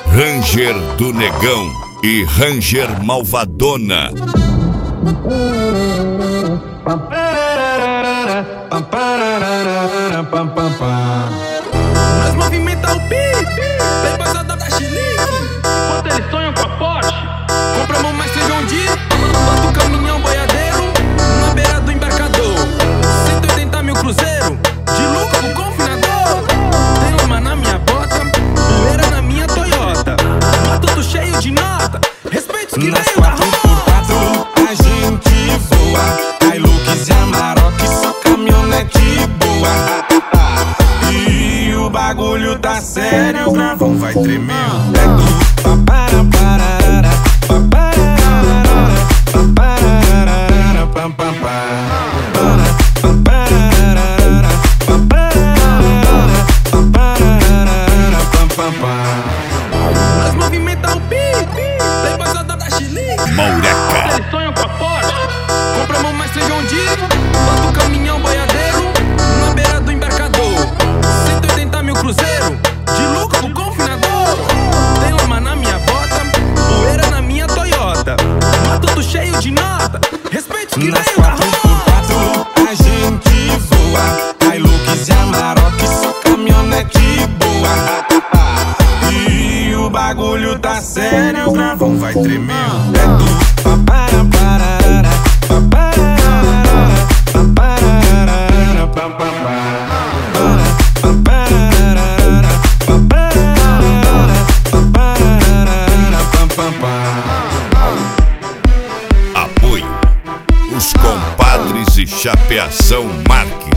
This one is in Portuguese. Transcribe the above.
Ranger do Negão e Ranger Malvadona. Nós movimenta o pique, tem passada da chilique. Enquanto eles sonham com a Porsche, compramos mais feijão de bota o caminhão boiadeiro na beira do embarcador. 180 mil cruzeiro, de lucro com confinador. Tem lama na minha bota, poeira na minha Toyota. Mas tudo cheio de nota, respeito os que nas veio da 4x4 a gente voa. Hilux e Amarok, só caminhonete boa. E o bagulho tá sério, o gravão vai tremer o teto. Nós movimenta o pique, tem passada da chilique. Maureca. Eles sonham com a Porsche, compramos mais feijão de bota o caminhão boiadeiro na beira do embarcador. 180 mil cruzeiro, de lucro com confinador. Tem lama na minha bota, poeira na minha Toyota. Mas tudo cheio de nota, respeito os que Nas veio da 4x4 a gente voa. Hilux e Amarok, só caminhonete boa. E o bagulho tá sério, o gravão vai tremer o teto. Apoio: Os Compadres e Chapeação Marques.